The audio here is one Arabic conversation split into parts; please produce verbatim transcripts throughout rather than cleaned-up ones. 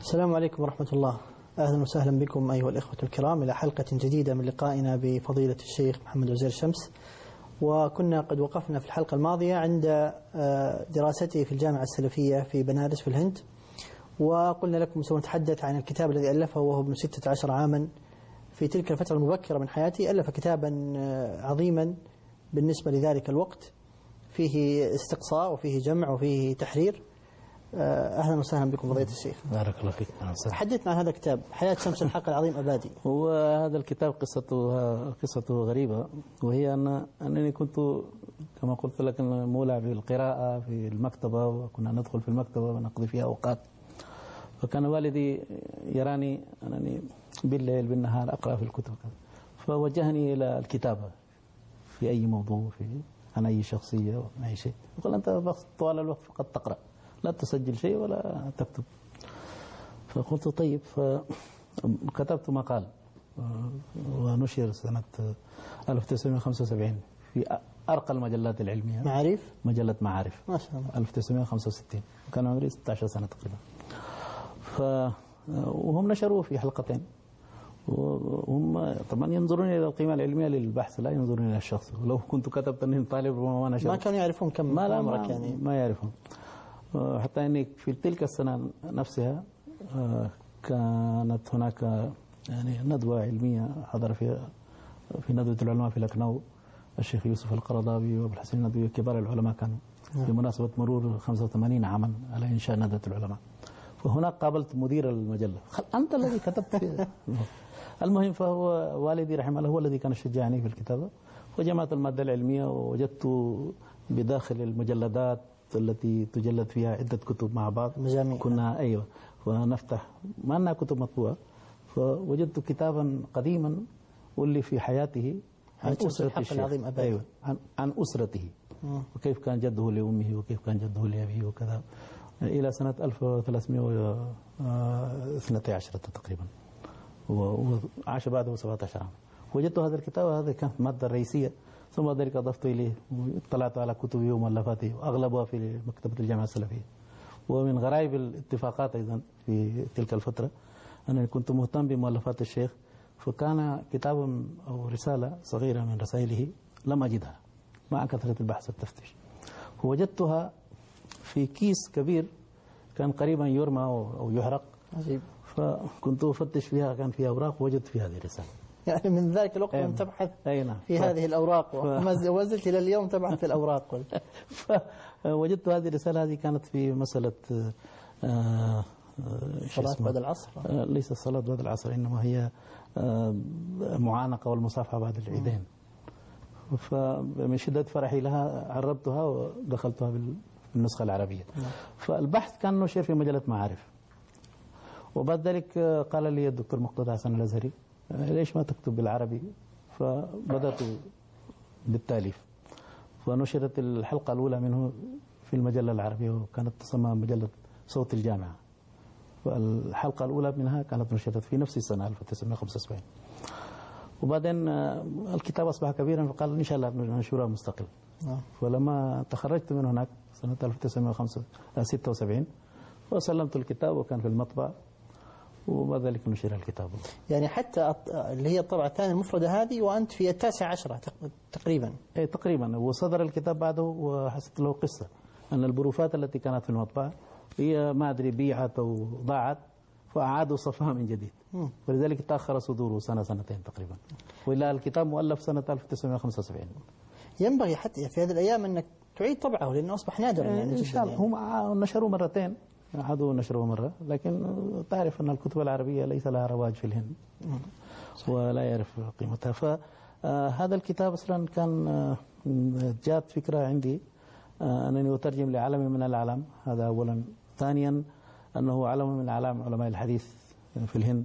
السلام عليكم ورحمة الله. أهلا وسهلا بكم أيها الإخوة الكرام إلى حلقة جديدة من لقائنا بفضيلة الشيخ محمد عزير شمس. وكنا قد وقفنا في الحلقة الماضية عند دراسته في الجامعة السلفية في بنارس في الهند، وقلنا لكم سوف نتحدث عن الكتاب الذي ألفه وهو ابن ستة عشر عاما. في تلك الفترة المبكرة من حياته ألف كتابا عظيما بالنسبة لذلك الوقت، فيه استقصاء وفيه جمع وفيه تحرير. أهلا وسهلا بكم فضيلة الشيخ. بارك الله فيك. حدثنا عن هذا الكتاب حياة شمس الحق العظيم أبادي. وهذا الكتاب قصته قصته غريبة، وهي أن أنني كنت كما قلت لك مولع بالقراءة في المكتبة، وكنا ندخل في المكتبة ونقضي فيها أوقات. فكان والدي يراني أنني بالليل بالنهار أقرأ في الكتب، فوجهني إلى الكتابة في أي موضوع، في عن أي شخصية وعن أي شيء. يقول أنت طوال الوقت فقط تقرأ، لا تسجل شيء ولا تكتب. فقلت طيب، فكتبت مقال ونشر سنة ألف وتسعمائة وخمسة وسبعين في أرقى المجلات العلمية، معارف، مجلة معارف، ما شاء الله، ألف وتسعمائة وخمسة وستين، كان عمري ستة عشر سنة تقريبا. ف وهم نشروه في حلقتين، وهم طبعا ينظرون إلى القيمة العلمية للبحث، لا ينظرون إلى الشخص. ولو كنت كتبت أني طالب وما نشر، ما كانوا يعرفون كم ما عمرك يعني، ما يعرفون. حتى أني في تلك السنة نفسها كانت هناك يعني ندوة علمية حضر فيها في ندوة العلماء في لكنو الشيخ يوسف القرضاوي وابو الحسن الندوي، كبار العلماء كانوا بمناسبة مرور خمسة وثمانين عاما على إنشاء ندوة العلماء. فهناك قابلت مدير المجلة، أنت الذي كتبت فيها. المهم، فهو والدي رحمه الله هو الذي كان شجعني في الكتابة، وجمعت المادة العلمية ووجدت بداخل المجلدات التي تجلد فيها عدة كتب مع بعض، مجاميع. كنا أيوة، ونفتح ما أنها كتب مطبوعة، فوجدت كتابا قديما واللي في حياته عن أسرة الشيخ، أيوة، عن, عن أسرته، م. وكيف كان جده لأمه وكيف كان جده لأبيه وكذا، إلى سنة ألف وثلاثمائة واثني عشر تقريبا، وعاش بعده سبعة عشر عام. وجدت هذا الكتاب، وهذا كانت المادة الرئيسية. ثم ذلك أضفت إليه واطلعت على كتبه ومؤلفاته، وأغلبها في مكتبة الجامعة السلفية. ومن غرائب الاتفاقات أيضا في تلك الفترة أنني كنت مهتم بمؤلفات الشيخ، فكان كتاب أو رسالة صغيرة من رسائله لم أجدها مع كثرة البحث والتفتيش، ووجدتها في كيس كبير كان قريبا يرمى أو يحرق. عجيب. فكنت أفتش فيها، كان فيها أوراق، ووجدت في هذه الرسالة. يعني من ذلك الوقت أيوة. تبحث أيوة. في ف... هذه الأوراق، وما زلت إلى اليوم تبحث في الأوراق. فوجدت هذه الرسالة، هذه كانت في مسألة آه صلاة بعد العصر. آه ليس الصلاة بعد العصر، إنما هي آه معانقة والمصافحة بعد العيدين. فمن شدة فرحي لها عربتها ودخلتها بالنسخة العربية. م. فالبحث كان نشر في مجلة معارف. وبعد ذلك قال لي الدكتور مقتدى حسن الأزهري ليش ما تكتب بالعربي؟ فبدأت بالتاليف، فنشرت الحلقة الأولى منه في المجلة العربية، وكانت تسمى مجلة صوت الجامعة. والحلقة الأولى منها كانت نشرت في نفس السنة ألف وتسعمائة وخمسة وسبعين. وبعدين الكتاب أصبح كبيرا، فقال إن شاء الله ننشرها مستقل. فلما تخرجت من هناك سنة ألف وتسعمائة وستة وسبعين وسلمت الكتاب، وكان في المطبعة، وبعد ذلك نشر الكتاب. يعني حتى اللي هي الطبعة الثانية المفردة هذه وأنت في التاسع عشرة تقريبا. أي تقريبا. وصدر الكتاب بعده، وحسيت له قصة أن البروفات التي كانت في المطبعة هي ما أدري بيعت أو ضاعت، فأعادوا صفها من جديد، م. ولذلك تأخر صدوره سنة سنتين تقريبا، وإلا الكتاب مؤلف سنة ألف وتسعمائة وخمسة وسبعين. ينبغي حتى في هذه الأيام أنك تعيد طبعه، لأنه أصبح نادرا يعني إن شاء الله. هم نشروا مرتين، أحدوا نشره مرة، لكن تعرف أن الكتب العربية ليس لها رواج في الهند ولا يعرف قيمتها. فهذا الكتاب أصلا كان جاءت فكرة عندي أنني أترجم لعلم من الأعلام، هذا أولا. ثانيا أنه علم من أعلام علماء الحديث في الهند.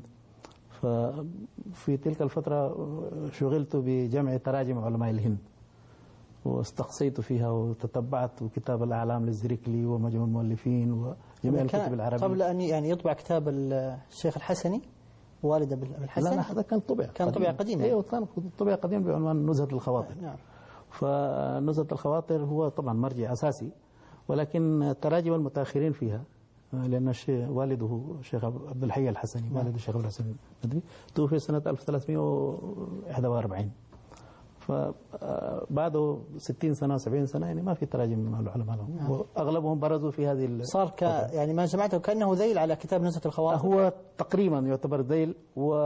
ففي تلك الفترة شغلت بجمع تراجم علماء الهند، واستقصيت فيها وتتبعت كتاب الأعلام للزريكلي ومجموع المؤلفين وجميع الكتب العربية. قبل أن يعني يطبع كتاب الشيخ الحسني والد بالحسن؟ لا لا، هذا كان طبع كان طبع قديم. ايوه كان طبع قديم بعنوان نزهة الخواطر. نعم. فنزهة الخواطر هو طبعا مرجع أساسي، ولكن تراجم المتأخرين فيها لأن الشيخ والده الشيخ عبد الحي الحسني والد الشيخ عبد الحسن الندوي توفي سنة ألف وثلاثمائة وواحد وأربعين، فبعده ستين سنة سبعين سنة يعني ما في تراجم من العلماء لهم، نعم. وأغلبهم برزوا في هذه صار ك يعني ما جمعته كأنه ذيل على كتاب نزهة الخواطر. هو تقريبا يعتبر ذيل،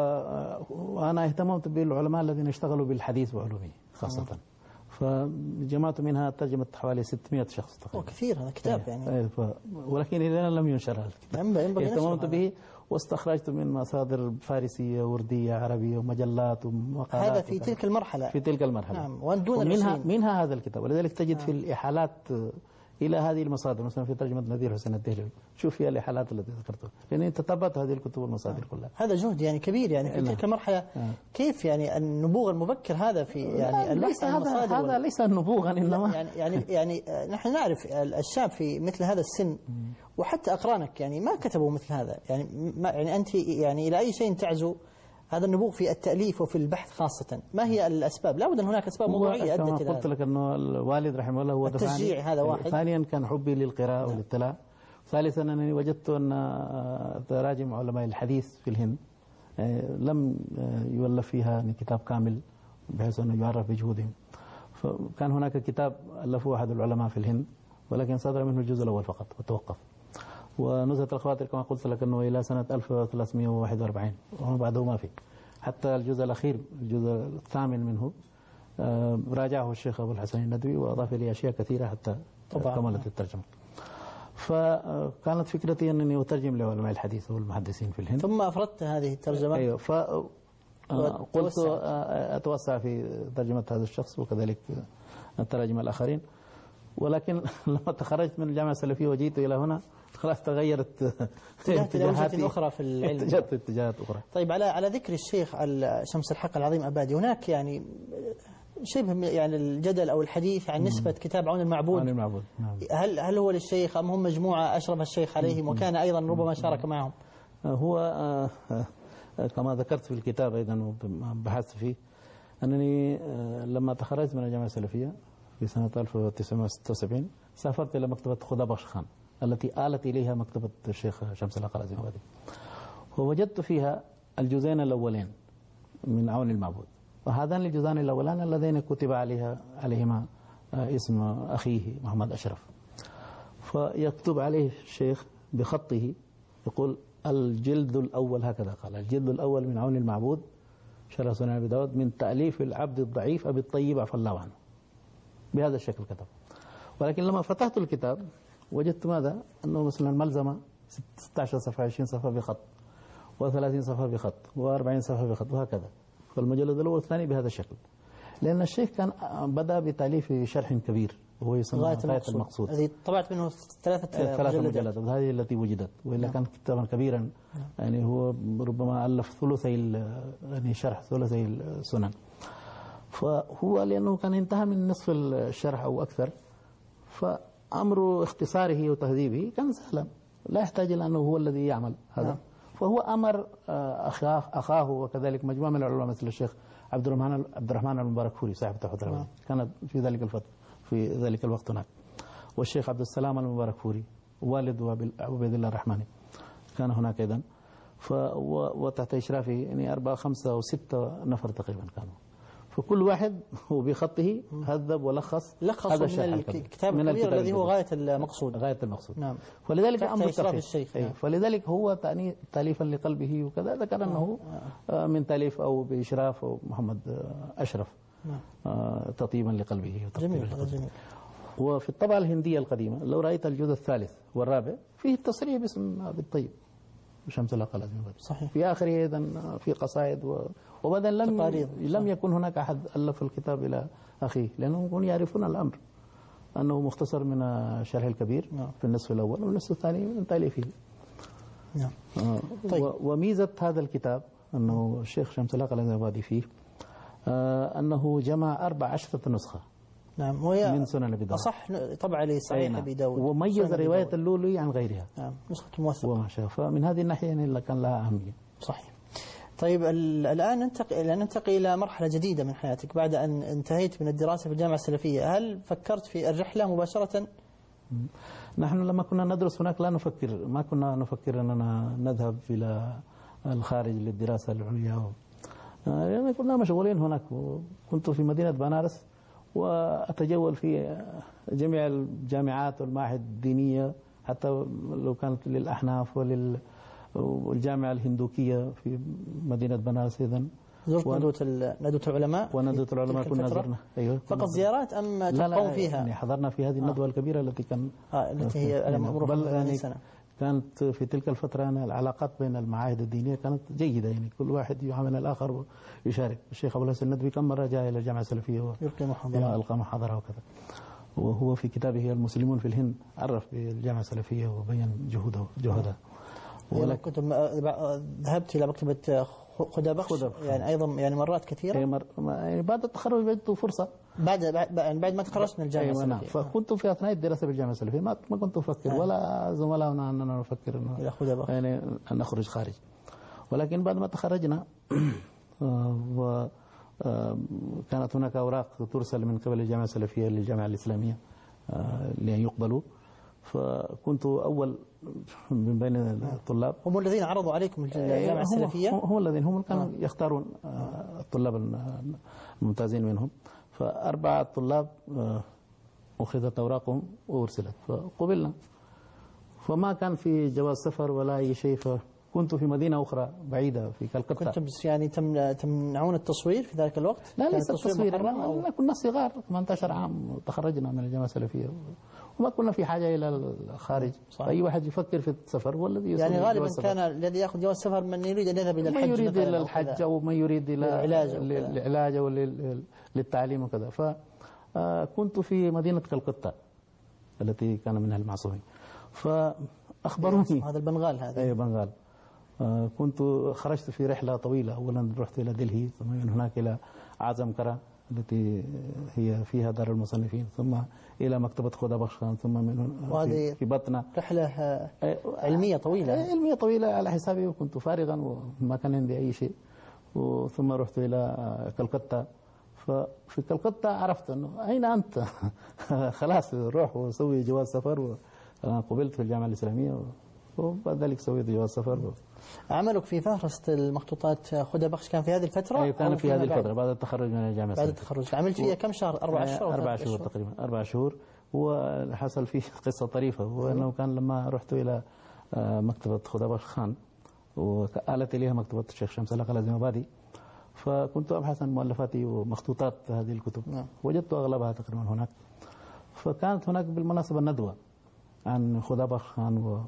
وأنا اهتممت بالعلماء الذين اشتغلوا بالحديث وعلومه خاصة، نعم. فجمعت منها ترجمة حوالي ستمائة شخص تقريبا. كثير هذا كتاب يعني, يعني. ف... ولكن إذا لم ينشر هذا الكتاب اهتممت به واستخرجت من مصادر فارسية وردية عربية ومجلات ومقالات. هذا في وكذا. تلك المرحلة في تلك المرحلة نعم. ودون ومنها منها هذا الكتاب، ولذلك تجد نعم. في الإحالات إلى هذه المصادر، مثلا في ترجمة نذير حسين الدهلوي شوف فيها الإحالات التي ذكرتها، لأنني تتبعت هذه الكتب والمصادر نعم. كلها. هذا جهد يعني كبير يعني في نعم. تلك المرحلة نعم. كيف يعني النبوغ المبكر هذا في يعني ليس هذا هذا ليس نبوغا إنما يعني يعني يعني نحن نعرف الشاب في مثل هذا السن وحتى أقرانك يعني ما كتبوا مثل هذا، يعني ما يعني أنت يعني إلى أي شيء تعزو هذا النبوغ في التأليف وفي البحث خاصة؟ ما هي الأسباب؟ لا بد أن هناك أسباب موضوعية أدت إلى هذا. قلت لك أنه الوالد رحمه الله هو التشجيع هذا واحد. ثانيا كان حبي للقراءة نعم. والاطلاع. ثالثا أنني وجدت أن تراجم علماء الحديث في الهند لم يولف فيها كتاب كامل بحيث أنه يعرف بجهودهم، فكان هناك كتاب ألفه أحد العلماء في الهند ولكن صدر منه الجزء الأول فقط وتوقف. ونزهة الخواطر كما قلت لك أنه إلى سنة ألف وثلاثمائة وواحد وأربعين وما بعده ما في، حتى الجزء الأخير الجزء الثامن منه راجعه الشيخ أبو الحسن الندوي وأضاف لي أشياء كثيرة حتى كملت الترجمة. فكانت فكرتي أنني أترجم لعلماء الحديث والمحدثين في الهند. ثم أفردت هذه الترجمة. أيوه، فقلت أتوسع في ترجمة هذا الشخص وكذلك التراجم الآخرين، ولكن لما تخرجت من الجامعة السلفية وجيت إلى هنا خلاص تغيرت اتجاهات أخرى في العلم. اتجاهات اتجاهات أخرى. طيب على على ذكر الشيخ شمس الحق العظيم أبادي، هناك يعني شبه يعني الجدل أو الحديث عن نسبة كتاب عون المعبود. عون المعبود نعم. هل هل هو للشيخ أم هم مجموعة أشرف الشيخ عليهم وكان أيضا ربما شارك معهم؟ هو كما ذكرت في الكتاب أيضا وبحثت فيه أنني لما تخرجت من الجامعة السلفية في سنة ألف وتسعمائة وستة وسبعين سافرت إلى مكتبة خدا بخش خان التي آلت إليها مكتبة الشيخ شمس الحق العظيم أبادي، ووجدت فيها الجزئين الأولين من عون المعبود، وهذان الجزئان الأولان اللذين كتب عليها عليهما اسم أخيه محمد أشرف، فيكتب عليه الشيخ بخطه يقول الجلد الأول هكذا قال: الجلد الأول من عون المعبود شرح سنن أبي داود من تأليف العبد الضعيف أبي الطيب عفى الله عنه، بهذا الشكل كتب. ولكن لما فتحت الكتاب وجدت ماذا؟ أنه مثلا الملزمة ستة عشر صفحة عشرين صفحة بخط وثلاثين صفحة بخط وأربعين صفحة بخط وهكذا، فالمجلد الأول والثاني بهذا الشكل، لأن الشيخ كان بدأ بتأليف شرح كبير وهو يسمى غاية المقصود, المقصود. هذه طبعت منه ثلاثة ثلاثة مجلدات وهذه التي وجدت، وإلا نعم. كان كتابا كبيرا نعم. يعني هو ربما ألف ثلثي يعني شرح ثلثي السنن، فهو لأنه كان انتهى من نصف الشرح أو أكثر، فأمر اختصاره وتهذيبه كان سهلا لا يحتاج إلى أنه هو الذي يعمل هذا نعم. فهو أمر أخاه, أخاه وكذلك مجموعة من العلماء مثل الشيخ عبد الرحمن عبد الرحمن المبارك فوري صاحب تحفة العلماء كان في ذلك الفترة في ذلك الوقت هناك، والشيخ عبد السلام المبارك فوري والد عبيد الله الرحماني كان هناك أيضا، وتحت إشرافه يعني أربعة خمسة أو ستة نفر تقريبا كانوا، فكل واحد هو بخطه هذب ولخص لخص هذا من الكتاب من الكبير الذي هو غاية المقصود غاية المقصود نعم. فلذلك أمر الشيخ نعم. فلذلك هو تأليفا لقلبه وكذا ذكر أنه آه. من تأليف أو بإشراف أو محمد أشرف نعم. آه تطيبا لقلبه جميل. جميل. وفي الطبعة الهندية القديمة لو رأيت الجزء الثالث والرابع فيه التصريح باسم أبي الطيب شمس الحق العظيم صحيح. في آخره أيضا في قصائد و... وبعدين لم لم يكن هناك أحد ألف الكتاب إلى أخيه لأنهم يكونوا يعرفون الأمر أنه مختصر من الشرح الكبير نعم. في النصف الأول والنصف الثاني من تأليفه نعم. آه طيب. و... وميزة هذا الكتاب أنه الشيخ شمس الحق العظيم أبادي فيه آه أنه جمع أربع عشرة نسخة نعم وهي من سنن أبي داود أصح طبعا لصحيح أبي داود وميز رواية اللؤلؤي عن غيرها نعم نسخة موثقة وما شاء فمن هذه الناحية يعني كان لها أهمية صحيح. طيب الآن ننتقل ننتقل إلى مرحلة جديدة من حياتك بعد أن انتهيت من الدراسة في الجامعة السلفية، هل فكرت في الرحلة مباشرة نحن لما كنا ندرس هناك لا نفكر ما كنا نفكر أننا نذهب إلى الخارج للدراسة العليا، يعني كنا مشغولين هناك. كنت في مدينة بنارس وأتجول في جميع الجامعات والمعاهد الدينية، حتى لو كانت للأحناف ولل والجامعة الهندوكية في مدينة بنارس أيضا. زرت ندوة ندوة العلماء وندوة العلماء كنا زرنا. أيوة فقط زيارات أم تبقون فيها؟ يعني حضرنا في هذه الندوة آه. الكبيرة التي كان آه التي هي مرور يعني سنة. كانت في تلك الفترة يعني العلاقات بين المعاهد الدينية كانت جيدة، يعني كل واحد يعامل الآخر ويشارك. الشيخ أبو الحسن الندوي كم مرة جاء إلى الجامعة السلفية ويلقي محاضرة ألقى محاضرة وكذا. وهو في كتابه المسلمون في الهند عرف بالجامعة السلفية وبين جهوده جهدها. ولكن كنت ذهبت إلى مكتبة خدابخش يعني أيضا يعني مرات كثيرة. مر... يعني بعد التخرج وجدت فرصة بعد بعد بعد ما تخرجت من الجامعة السلفية. فكنت في أثناء الدراسة بالجامعة السلفية ما ما كنت أفكر آه. ولا زملائنا أننا نفكر إنه إلى خدابخش يعني أن نخرج خارج. ولكن بعد ما تخرجنا و كانت هناك أوراق ترسل من قبل الجامعة السلفية للجامعة الإسلامية لأن يقبلوا، فكنت أول من بين الطلاب. هم الذين عرضوا عليكم الجامعة السلفية؟ هم الذين هم كانوا يختارون الطلاب الممتازين منهم، فأربعة طلاب أخذت أوراقهم وأرسلت فقبلنا. فما كان في جواز سفر ولا أي شيء، فكنت في مدينة أخرى بعيدة في كلكتة. كنتم يعني تمنعون التصوير في ذلك الوقت؟ لا ليس التصوير، لا كنا صغار ثمانية عشر عام تخرجنا من الجامعة السلفية وما كنا في حاجة إلى الخارج. أي واحد يفكر في السفر هو الذي يصل. يعني غالبا كان الذي يأخذ جواز سفر من يريد أن يذهب إلى الحج، من يريد إلى الحج أو من يريد إلى العلاج أو للتعليم وكذا. فكنت في مدينة كلكتة التي كان منها المعصومين، فأخبروني هذا البنغال هذا. أي بنغال. كنت خرجت في رحلة طويلة، أولا رحت إلى دلهي ثم من هناك إلى عزمكرة التي هي فيها دار المصنفين، ثم إلى مكتبة خدابخش، ثم من في, في بطنة. رحلة علمية طويلة. علمية طويلة على حسابي، وكنت فارغا وما كان عندي أي شيء. ثم رحت إلى كلكتة، ففي كلكتة عرفت أنه أين أنت؟ خلاص روح وسوي جواز سفر. وقبلت في الجامعة الإسلامية وبعد ذلك سويت جواز سفر. عملك في فهرسة المخطوطات خدابخش كان في هذه الفترة؟ أي كان في هذه الفترة بعد التخرج من الجامعة. بعد التخرج عملت فيها كم شهر؟ أربع شهور؟ أربع شهور تقريبا، أربع شهور. وحصل فيه قصة طريفة، وأنه كان لما رحت إلى مكتبة خدابخش خان وآلت إليها مكتبة الشيخ شمس القلازمبادي، فكنت أبحث عن مؤلفاتي ومخطوطات هذه الكتب. نعم. وجدت أغلبها تقريبا هناك. فكانت هناك بالمناسبة ندوة عن خدابخش خان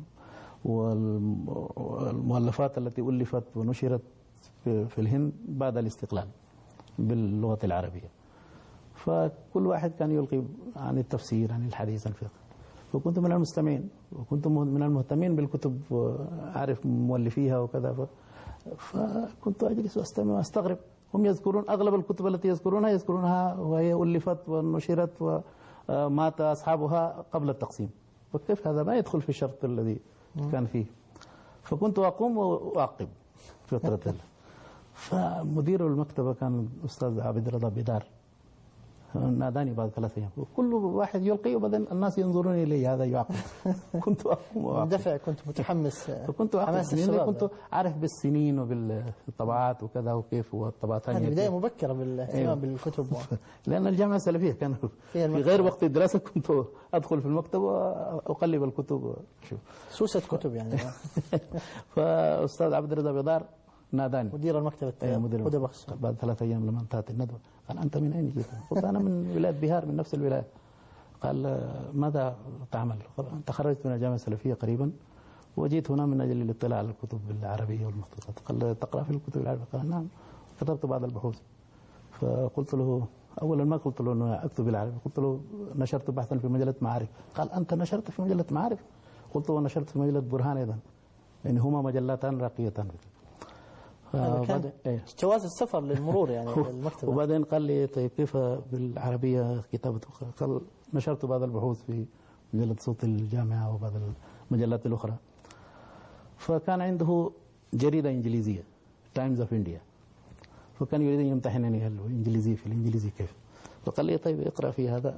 والمؤلفات التي ألفت ونشرت في الهند بعد الاستقلال باللغة العربية. فكل واحد كان يلقي عن التفسير، عن الحديث، عن الفقه. فكنت من المستمعين وكنت من المهتمين بالكتب وأعرف مؤلفيها وكذا. فكنت أجلس وأستمع وأستغرب. هم يذكرون أغلب الكتب التي يذكرونها يذكرونها وهي ألفت ونشرت ومات أصحابها قبل التقسيم. فكيف هذا ما يدخل في الشرط الذي كان فيه؟ فكنت أقوم وأعقب فترة. فمدير المكتبة كان الأستاذ عبد رضا بدار، ناداني بعد ثلاثة أيام وكل واحد يلقي وبعدين الناس ينظرون إلي هذا يعقب. كنت أقوم وأعقب. دفع كنت متحمس. فكنت أعقب، كنت أعرف بالسنين وبالطبعات وكذا وكيف والطبعات. هذه بداية مبكرة بالاهتمام أيوة. بالكتب. لأن الجامعة السلفية كان في غير وقت الدراسة كنت أدخل في المكتب وأقلب الكتب. سوسة كتب يعني. فأستاذ عبد الرضا بدار ناداني مدير المكتبة. أيه مدير خدابخش. بعد ثلاثة أيام لما انتهت الندوة قال أنت من أين جئت؟ قلت أنا من ولاية بيهار، من نفس الولاية. قال ماذا تعمل؟ تخرجت من الجامعة السلفية قريبا وجيت هنا من أجل الاطلاع على الكتب العربية والمخطوطات. قال تقرأ في الكتب العربية؟ قال نعم، كتبت بعض البحوث. فقلت له أولا ما قلت له أنه أكتب بالعربي، قلت له نشرت بحثا في مجلة معارف. قال أنت نشرت في مجلة معارف؟ قلت له ونشرت في مجلة برهان أيضا، يعني هما مجلتان راقيتان. كان جواز السفر للمرور يعني المكتبة. وبعدين قال لي طيب كيف بالعربية كتابته؟ قال نشرت بعض البحوث في مجلة صوت الجامعة وبعض المجلات الأخرى. فكان عنده جريدة إنجليزية تايمز اوف إنديا، فكان يريد أن يمتحنني هل الإنجليزي في الإنجليزي كيف. فقال لي طيب اقرأ في هذا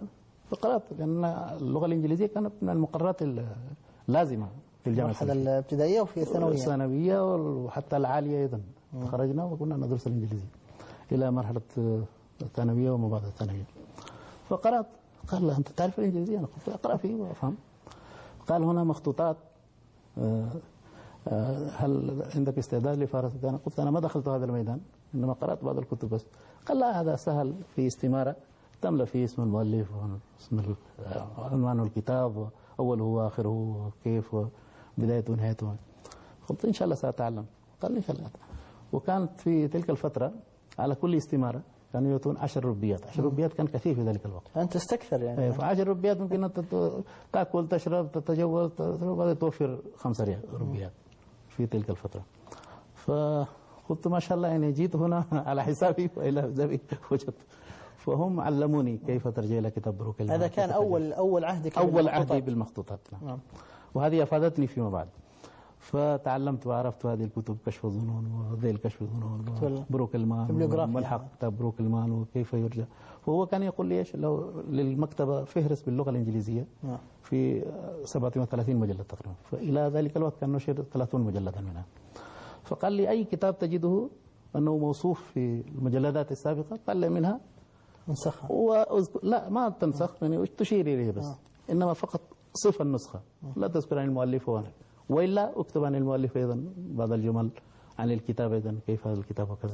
فقرأت لأن اللغة الإنجليزية كانت من المقررات اللازمة في الجامعة السلفية الابتدائية وفي الثانوية الثانوية وحتى العالية أيضا. خرجنا وكنا ندرس الإنجليزية إلى مرحلة الثانوية وما بعد الثانوية. فقرأت، قال أنت تعرف الإنجليزية؟ أنا قلت أقرأ فيه وأفهم. قال هنا مخطوطات، هل عندك استعداد لفارسة؟ أنا قلت أنا ما دخلت هذا الميدان، إنما قرأت بعض الكتب بس. قال لا، هذا سهل، في استمارة تملأ فيه اسم المؤلف واسم عنوان الكتاب أوله وآخره وكيف وبدايته ونهايته. قلت إن شاء الله سأتعلم. قال لي إن شاء الله. وكانت في تلك الفترة على كل استمارة كانوا يعطون عشر ربيات. عشر ربيات كان كثير في ذلك الوقت. أنت تستكثر يعني. أيه، فعشر ربيات ممكن أن تأكل تشرب تتجوز وبعدين توفر خمس ربيات في تلك الفترة. فقلت ما شاء الله يعني جيت هنا على حسابي وإلى حسابي وجدت. فهم علموني كيف ترجع إلى كتاب بروك المال. هذا كان أول أول عهدك أول عهدي بالمخطوطات. نعم. وهذه أفادتني فيما بعد. فتعلمت وعرفت هذه الكتب، كشف الظنون وذيل كشف الظنون بروك المان وملحق كتاب بروك المان وكيف يرجع. فهو كان يقول لي ايش لو للمكتبة فهرس باللغة الإنجليزية في سبعة وثلاثين مجلد تقريبا. فإلى ذلك الوقت كان نشر ثلاثين مجلدا منها. فقال لي أي كتاب تجده أنه موصوف في المجلدات السابقة قال لي منها انسخها. لا ما تنسخ يعني تشير إليه بس. إنما فقط صف النسخة، لا تذكر عن المؤلف وانا، وإلا أكتب عن المؤلف أيضا بعض الجمل عن الكتاب أيضا كيف هذا الكتاب وكذا.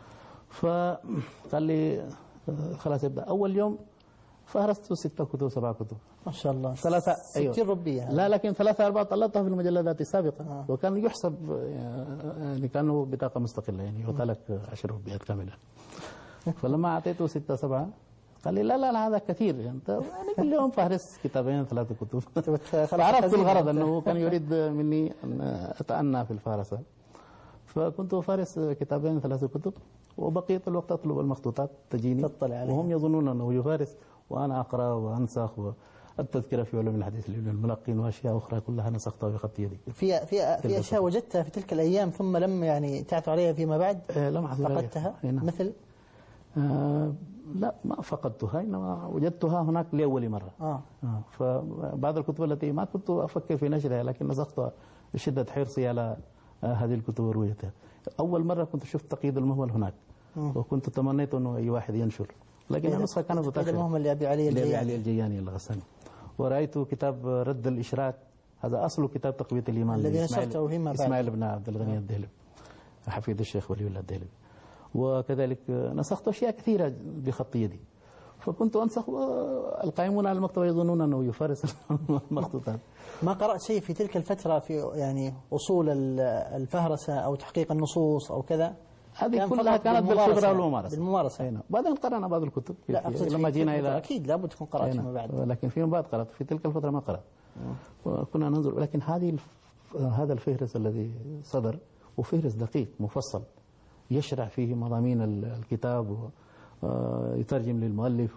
فقال لي خلاص يبدأ. أول يوم فهرست ستة كتب سبعة كتب ما شاء الله. ثلاثة ستين أيوة. ربية. لا لكن ثلاثة أربعة طلعتها في المجلدات السابقة. آه. وكان يحسب يعني كانوا بطاقة مستقلة يعني يعطى لك عشر ربيات كاملة. فلما أعطيته ستة سبعة قال لي لا لا لا هذا كثير يعني انت يعني كل يوم فهرس كتابين ثلاثة كتب. فعرفت الغرض انه كان يريد مني ان اتأنى في الفارسة. فكنت افارس كتابين ثلاثة كتب وبقية الوقت اطلب المخطوطات تجيني تطلع عليها. وهم يظنون انه يفارس وانا اقرا وانسخ والتذكرة في علوم الحديث الملقين واشياء اخرى كلها نسختها بخط يدي. في في في اشياء وجدتها في تلك الايام ثم لم يعني تعثر عليها فيما بعد؟ لم احصل عليها. فقدتها مثل؟ آه لا ما فقدتها إنما وجدتها هناك لأول مرة. آه. آه فبعض الكتب التي ما كنت أفكر في نشرها لكن نسختها بشدة حرصي على آه هذه الكتب ورؤيتها. أول مرة كنت شفت تقييد المهمل هناك. آه. وكنت تمنيت أنه أي واحد ينشر لكن النسخة كانت متأخرة. تقييد المهمل لأبي علي الجياني. لأبي علي الجياني الغساني. ورأيت كتاب رد الإشراك، هذا أصل كتاب تقوية الإيمان الذي نشرته فيما بعد. إسماعيل بن عبد الغني الدهلبي حفيد الشيخ ولي الله الدهلبي. وكذلك نسخت أشياء كثيرة بخط يدي. فكنت أنسخ القائمون على المكتبة يظنون أنه يفارس المخطوطات. ما قرأت شيء في تلك الفترة في يعني أصول الفهرسة أو تحقيق النصوص أو كذا؟ هذه كلها كانت بالخبرة والممارسة. بالممارسة. هنا. بعدين قرأنا بعض الكتب. لا لما جينا إلى أكيد لابد تكون قرأت فيما بعد. لكن فيما بعد قرأت، في تلك الفترة ما قرأت. وكنا ننظر، لكن هذه هذا الفهرس الذي صدر وفهرس دقيق مفصل يشرح فيه مضامين الكتاب ويترجم للمؤلف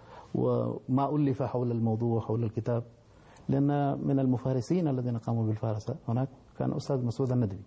وما ألف حول الموضوع حول الكتاب. لأن من المفارسين الذين قاموا بالفارسة هناك كان أستاذ مسعود الندبي.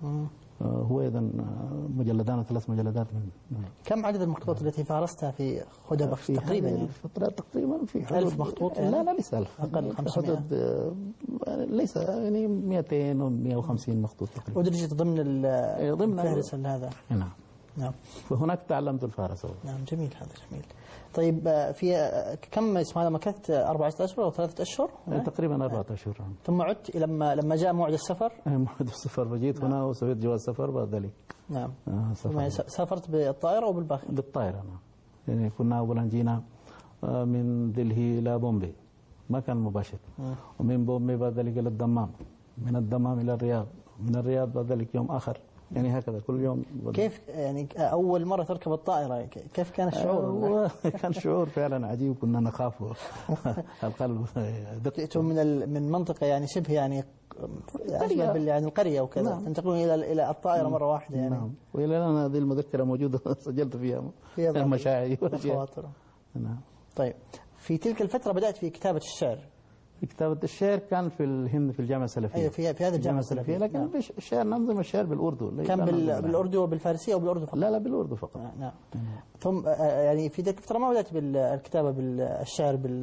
هو أيضا مجلدان ثلاث مجلدات من. كم عدد المخطوطات التي فارستها في خدبة تقريبا؟ يعني فترة تقريبا في ألف مخطوط يعني؟ لا لا ليس ألف، أقل خمسمائة ليس يعني مئتين ومئة وخمسين مخطوط تقريبا. ودرجت ضمن الفهرس هذا. نعم. نعم. فهناك تعلمت الفارسة. نعم جميل، هذا جميل. طيب في كم اسمه هذا مكثت أربعة أشهر أو ثلاثة أشهر؟ تقريبا أربعة أشهر. ثم عدت لما لما جاء موعد السفر؟ موعد السفر فجيت هنا وسويت جواز سفر بعد ذلك. نعم. آه سافرت بالطائرة أو بالباخرة؟ بالطائرة نعم. يعني كنا أولا جينا من دلهي إلى بومبي، ما كان مباشر. م. ومن بومبي بعد ذلك إلى الدمام، من الدمام إلى الرياض، من الرياض بعد ذلك يوم آخر، يعني هكذا كل يوم. كيف يعني أول مرة تركب الطائرة كيف كان الشعور؟ كان شعور فعلا عجيب، كنا نخاف القلب. جئتم من من منطقة يعني شبه يعني أشبه بال يعني القرية وكذا، نعم. تنتقلون إلى إلى الطائرة مرة واحدة يعني. نعم. وإلى الآن هذه المذكرة موجودة سجلت فيها مشاعري وخواطر. نعم. طيب في تلك الفترة بدأت في كتابة الشعر. في كتابة الشعر كان في الهند في الجامعة السلفية. أيوة في في هذه الجامعة السلفية. لكن نعم. الشعر ننظم الشعر بالأردو. كان بال بالأردو وبالفارسية أو بالأردو فقط؟ لا لا بالأردو فقط. نعم. نعم. ثم يعني في تلك الفترة ما بدأت بالكتابة بالشعر بال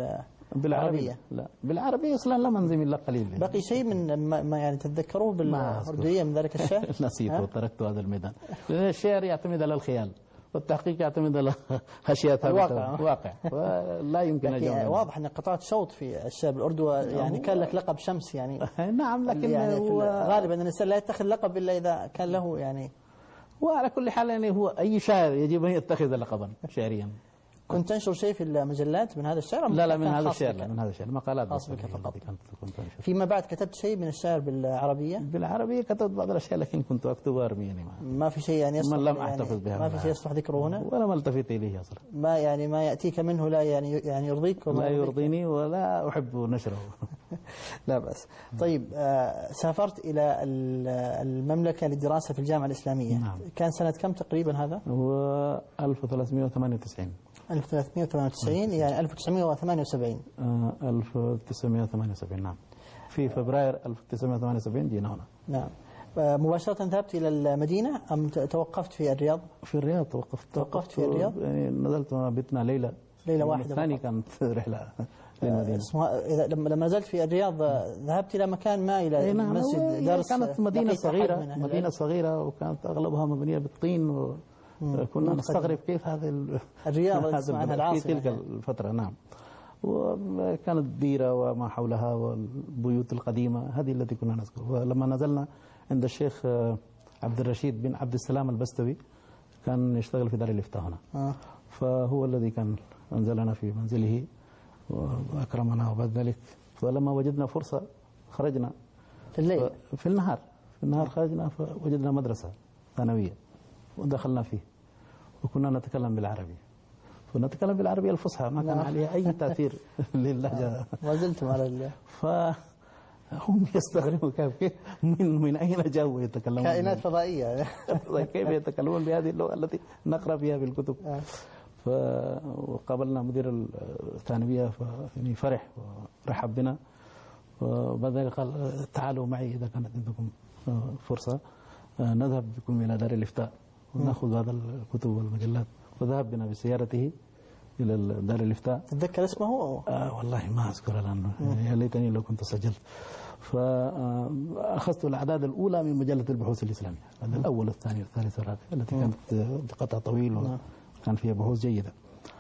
بالعربية؟ لا بالعربية أصلا لم أنزم إلا قليل. بقي شيء من ما يعني تتذكروه بالأردوية من ذلك الشعر؟ نسيت وتركت هذا الميدان، لأن الشعر يعتمد على الخيال والتحقيق يعتمد على أشياء ثابتة واقع ولا يمكن أن واضح أن قطعت شوط في الشعر الأردو، يعني كان لك لقب شمس يعني. نعم، لكن يعني غالبا الإنسان لا يتخذ لقب إلا إذا كان له يعني. وعلى كل حال يعني هو أي شاعر يجب أن يتخذ لقبا شعريا. كنت تنشر شيء في المجلات من هذا الشعر؟ لا لا من هذا الشعر، لا من هذا الشعر، مقالات خاصة بك فقط. فيما بعد كتبت شيء من الشعر بالعربية؟ بالعربية كتبت بعض الأشياء لكن كنت أكتبها أرميا يعني ما, ما في شيء يعني يصلح، لم أحتفظ يعني بها، ما في شيء يصلح ذكره هنا ولا ما التفت إليه أصلا. ما يعني ما يأتيك منه لا يعني يعني يرضيك وما لا يرضيني ولا أحب نشره. لا بأس. طيب آه سافرت إلى المملكة للدراسة في الجامعة الإسلامية. نعم. كان سنة كم تقريبا هذا؟ هو ألف وثلاثمئة وثمانية وتسعين. ألف وثلاثمئة وثمانية وتسعين يعني ألف وتسعمئة وثمانية وسبعين. آه ألف وتسعمئة وثمانية وسبعين نعم. في فبراير ألف وتسعمئة وثمانية وسبعين جينا هنا. نعم. آه مباشرة ذهبت إلى المدينة أم توقفت في الرياض؟ في الرياض توقفت. توقفت في الرياض؟ يعني نزلت بيتنا ليلة. ليلة واحدة. الثاني كانت رحلة للمدينة. إذا لما نزلت في الرياض ذهبت إلى مكان ما إلى نعم مسجد درس؟ كانت مدينة صغيرة، مدينة صغيرة وكانت أغلبها مبنية بالطين و كنا نستغرب كيف هذا الرياض تسمع عنها العاصمة في تلك الفترة. نعم. وكانت ديرة وما حولها والبيوت القديمة هذه التي كنا نذكر. ولما نزلنا عند الشيخ عبد الرشيد بن عبد السلام البستوي كان يشتغل في دار الإفتاء هنا. آه. فهو الذي كان أنزلنا في منزله وأكرمنا. وبعد ذلك فلما وجدنا فرصة خرجنا في الليل في النهار في النهار خرجنا فوجدنا مدرسة ثانوية ودخلنا فيه وكنا نتكلم بالعربي، فنتكلم بالعربية الفصحى ما كان عليها أي تأثير للهجة. ما زلتم على الله. فهم يستغربوا كيف من من أين جاءوا يتكلمون كائنات فضائية كيف يتكلمون بهذه اللغة التي نقرأ بها بالكتب. فقابلنا مدير الثانوية يعني فرح ورحب بنا، وبعد ذلك قال تعالوا معي إذا كانت عندكم فرصة نذهب بكم إلى دار الإفتاء ونأخذ هذا الكتب والمجلات. وذهب بنا بسيارته إلى دار الإفتاء. تتذكر اسمه؟ آه والله ما أذكر الآن، يا ليتني لو كنت سجلت. فأخذت الأعداد الأولى من مجلة البحوث الإسلامية، الأول والثاني والثالث والرابع التي كانت بقطع طويل وكان فيها بحوث جيدة.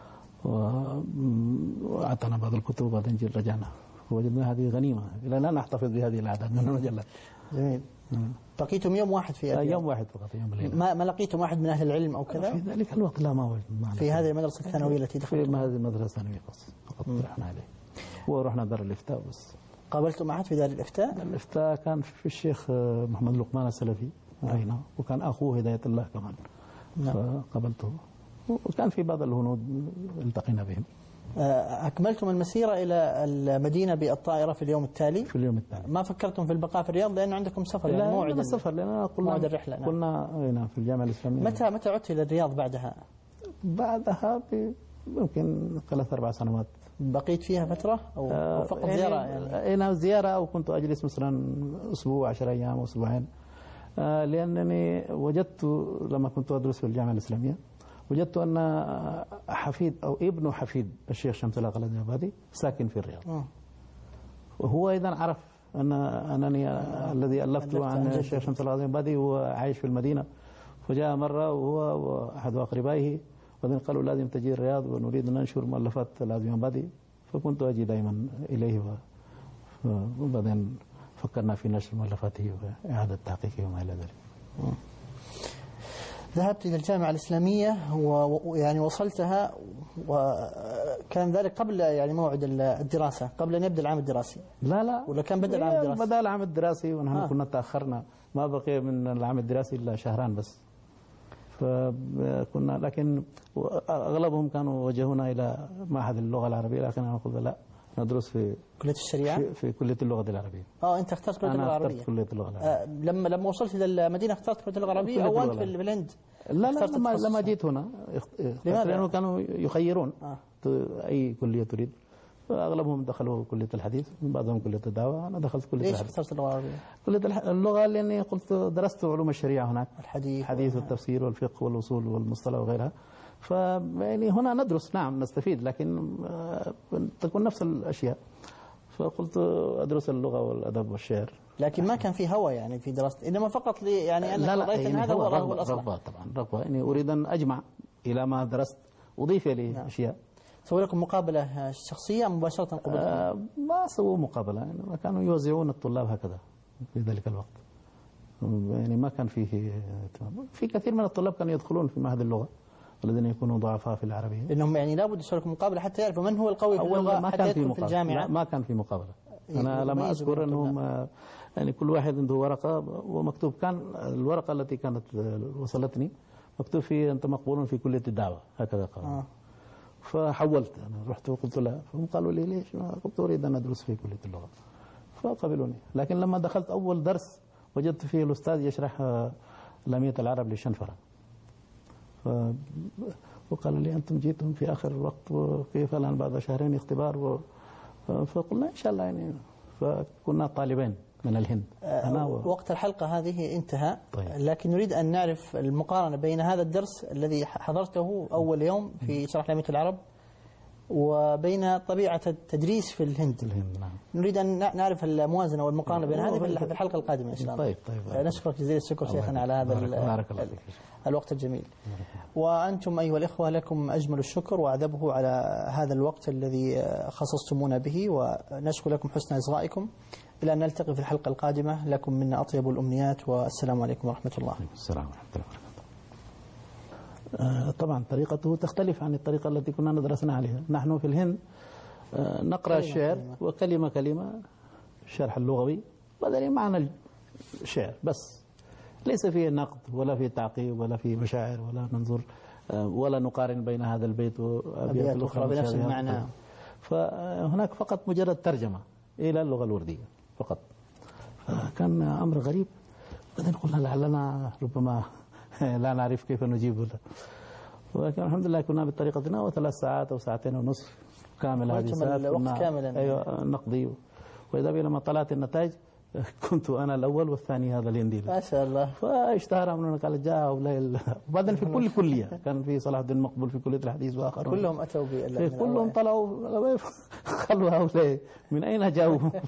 وأعطانا بعض الكتب وبعدين رجعنا ووجدنا هذه غنيمة، إلى الآن أحتفظ بهذه الأعداد من المجلات. جميل. بقيتم يوم واحد في الرياض؟ يوم واحد فقط، يوم الليلة. ما ما لقيتم واحد من أهل العلم أو كذا؟ في ذلك الوقت لا ما وجدنا. في هذه المدرسة الثانوية التي دخلتم؟ في هذه المدرسة الثانوية فقط رحنا عليه ورحنا دار الإفتاء بس. قابلتم أحد في دار الإفتاء؟ دار الإفتاء كان في الشيخ محمد لقمان السلفي معنا، وكان أخوه هداية الله كمان. نعم. فقابلته وكان في بعض الهنود التقينا بهم. أكملتم المسيرة إلى المدينة بالطائرة في اليوم التالي؟ في اليوم التالي. ما فكرتم في البقاء في الرياض لأنه عندكم سفر؟ لا يعني موعد السفر لأننا قلنا موعد الرحلة. نعم. قلنا هنا في الجامعة الإسلامية. متى متى عدت إلى الرياض بعدها؟ بعدها يمكن ثلاث أربع سنوات. بقيت فيها فترة أو, أو فقط يعني زيارة؟ يعني أنا زيارة أو كنت أجلس مثلا أسبوع عشر أيام أو أسبوعين، لأنني وجدت لما كنت أدرس في الجامعة الإسلامية وجدت أن حفيد أو ابن حفيد الشيخ شمس الله الغزنفي ساكن في الرياض. أوه. وهو أيضا عرف أن أنني آه. الذي ألفت عن الشيخ شمس الله الغزنفي هو عايش في المدينة، فجاء مرة وهو وأحد أقربائه وبعدين قالوا لازم تجي الرياض ونريد أن ننشر مؤلفات الغزنفي، فكنت أجي دائما إليه وبعدين فكرنا في نشر مؤلفاته وإعادة تحقيقه وما إلى ذلك. أوه. ذهبت إلى الجامعة الإسلامية ويعني وصلتها وكان ذلك قبل يعني موعد الدراسة، قبل أن يبدأ العام الدراسي؟ لا لا ولا كان بدأ العام الدراسي؟ بدأ العام الدراسي ونحن آه. كنا تأخرنا، ما بقي من العام الدراسي إلا شهران بس. فكنا لكن أغلبهم كانوا وجهونا إلى معهد اللغة العربية، لكن أنا قلت لا ندرس في كلية الشريعة؟ في, في كلية اللغة العربية. اه أنت اخترت كلية اللغة العربية؟ أنا اخترت كلية اللغة العربية. آه لما لما وصلت إلى المدينة اخترت كلية اللغة العربية أو أنت في الهند؟ لا لا لما, لما جيت هنا لأنه كانوا يخيرون آه. أي كلية تريد، فأغلبهم دخلوا كلية الحديث، بعضهم كلية الدعوة، أنا دخلت كلية الحديث. ليش اخترت اللغة العربية؟ كلية اللغة لأني قلت درست علوم الشريعة هناك، الحديث الحديث والتفسير والفقه والأصول والمصطلح وغيرها، فيعني هنا ندرس، نعم نستفيد، لكن تكون نفس الأشياء. فقلت أدرس اللغة والأدب والشعر. لكن ما كان في هوى يعني في دراستي، إنما فقط لي يعني أنك لا لا رأيت يعني أن هذا هو رغبة, الأصل. رغبة طبعا، رغبة يعني أريد أن أجمع إلى ما درست، أضيف لي نعم. أشياء. سووا لكم مقابلة شخصية مباشرة قبلتم؟ آه ما سووا مقابلة، يعني كانوا يوزعون الطلاب هكذا في ذلك الوقت، يعني ما كان فيه في كثير من الطلاب كانوا يدخلون في معهد اللغة الذين يكونوا ضعفاء في العربية، إنهم يعني لابد يسووا لكم مقابلة حتى يعرفوا من هو القوي في اللغة ما حتى كان يدخل في, في الجامعة. لا ما كان في مقابلة. أنا لما أذكر أنهم يعني كل واحد عنده ورقة ومكتوب، كان الورقة التي كانت وصلتني مكتوب فيه أنت مقبول في كلية الدعوة هكذا قال. آه. فحولت أنا رحت وقلت لا، فهم قالوا لي ليش؟ قلت أريد أن أدرس في كلية اللغة فقبلوني. لكن لما دخلت أول درس وجدت فيه الأستاذ يشرح لامية العرب للشنفرة، ف... وقالوا لي أنتم جيتم في آخر الوقت وكيف الآن بعد شهرين اختبار و... فقلنا إن شاء الله يعني. فكنا طالبين من الهند. أنا و... وقت الحلقة هذه انتهى. طيب. لكن نريد أن نعرف المقارنة بين هذا الدرس الذي حضرته أول يوم في شرح لامية العرب وبين طبيعة التدريس في الهند. الهند نعم. نريد أن نعرف الموازنة والمقارنة بين هذه في الحلقة القادمة إن شاء الله. طيب طيب. نشكرك جزيل الشكر شيخنا على هذا بارك الله فيك. الوقت الجميل. وأنتم أيها الإخوة لكم أجمل الشكر وأعذبه على هذا الوقت الذي خصصتمونا به، ونشكر لكم حسن إصغائكم. إلى أن نلتقي في الحلقة القادمة، لكم منا أطيب الأمنيات، والسلام عليكم ورحمة الله. السلام ورحمة الله وبركاته. طبعا طريقته تختلف عن الطريقة التي كنا ندرسنا عليها. نحن في الهند نقرأ الشعر كلمة. وكلمة كلمة الشرح اللغوي بدل معنى الشعر بس، ليس فيه نقد ولا فيه تعقيب ولا فيه مشاعر ولا ننظر ولا نقارن بين هذا البيت وأبيات الأخرى بنفس المعنى. فهناك فقط مجرد ترجمة إلى اللغة الوردية فقط. فكان أمر غريب. بعدين قلنا لعلنا ربما لا نعرف كيف نجيب له، ولكن الحمد لله كنا بطريقتنا، وثلاث ساعات أو ساعتين ونصف كامل هذه الساعات الوقت كاملا. أيوة نقضي. وإذا بي لما طلعت النتائج كنت أنا الأول والثاني هذا الهندي ما شاء الله. فاشتهر أمرنا قال جاء هؤلاء. وبعدين في كل كلية كان في صلاح الدين مقبول في كلية الحديث وآخرون كلهم أتوا كلهم طلعوا قالوا هؤلاء من أين جاءوا؟